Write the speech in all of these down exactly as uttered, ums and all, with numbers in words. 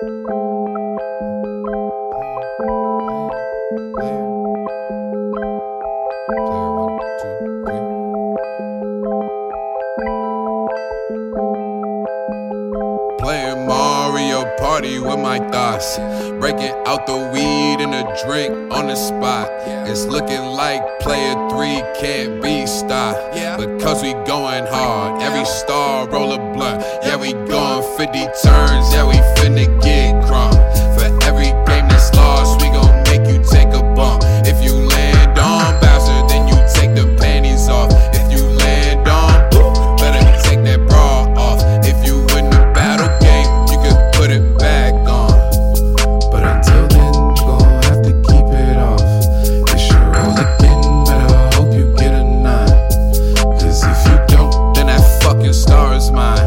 Playing Mario Party with my thoughts, breaking out the weed and the drink on the spot. It's looking like player three can't be stopped, because we going hard. Every star roll a blunt, yeah we going fifty turns, yeah we finna get crunk. For every game that's lost, we gon' make you take a bump. If you land on Bowser, then you take the panties off. If you land on Boo, better take that bra off. If you win the battle game, you can put it back on. But until then, you gon' have to keep it off. It's your roll again, better hope you get a nine. Cause if you don't, then that fucking star is mine.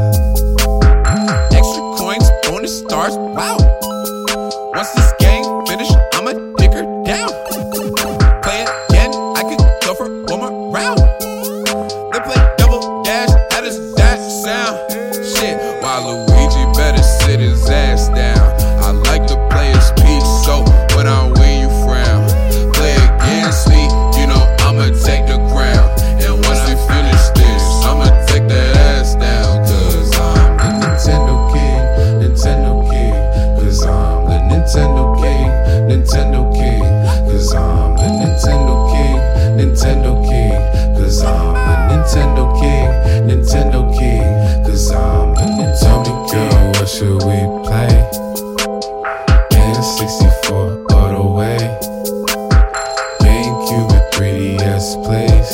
Extra coins, bonus stars, wow. Once this game finish, I'ma dig her down. Play again, I could go for one more round. They play double dash, how does that sound? Shit, while Luigi better sit his ass down. I like to play his piece, so when I win you frown. Play against me, you know I'ma take the crown. And when I finish this, I'ma take that ass down. Cause I'm the Nintendo King, Nintendo King. Cause I'm the Nintendo King, Nintendo King. Cause I'm the Nintendo King, Nintendo King. Cause I'm the Nintendo King, Nintendo King. Cause I'm the Nintendo King. What should we play? N sixty-four all the way. GameCube and three D S please.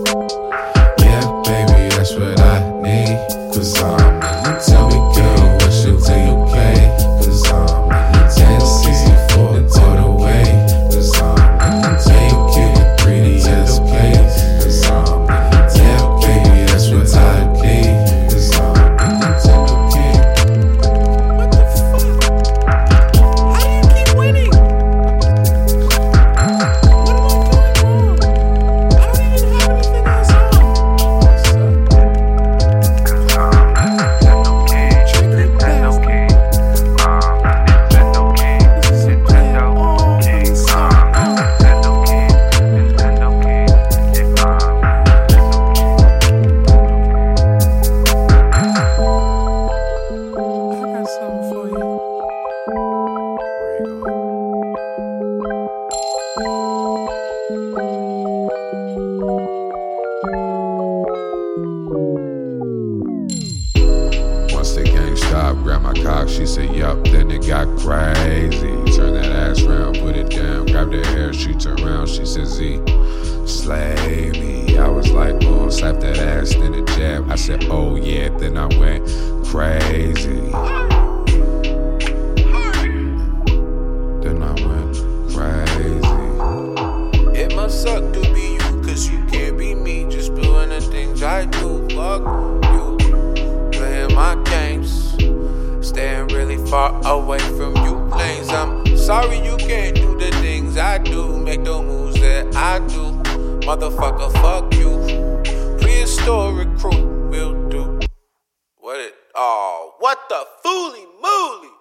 Yeah baby, that's what I need. Cause I'm the Nintendo King. What should we play? Cause I'm the Nintendo sixty-four all the way. Cause I'm the Nintendo King and three D S please. Cause I'm the Nintendo King, that's what I need. Cause I'm the Nintendo King. What the fuck? How do you keep winning? What am I doing wrong? I don't even have anything else on. I got something for you. Where you going? Once the gang stopped, grabbed my cock, she said yup, then it got crazy. Turn that ass round, put it down, grabbed her hair, she turned around, she said Z, slay me. I was like, boom, slap that ass, then a jab. I said, oh yeah, then I went crazy. Then I went crazy. It must suck to be you, cause you can't be me. Just doing the things I do. Fuck you, playing my games, staying really far away from you lanes. I'm sorry you can't do the things I do, make the moves that I do. Motherfucker, fuck you. Prehistoric crew will do. What it? Oh, what the fooly mooly?